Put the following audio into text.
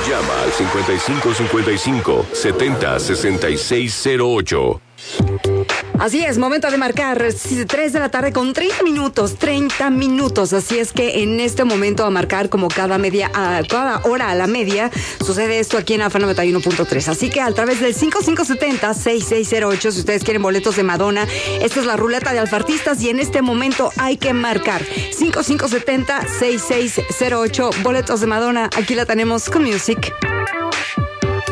Llama al 5555-706608. Así es, momento de marcar 3 de la tarde con 30 minutos. Así es que en este momento a marcar como cada hora a la media sucede esto aquí en Alfa 91.3. Así que a través del 5570-6608, si ustedes quieren boletos de Madonna, esta es la ruleta de Alfartistas y en este momento hay que marcar 5570-6608, boletos de Madonna. Aquí la tenemos con Music.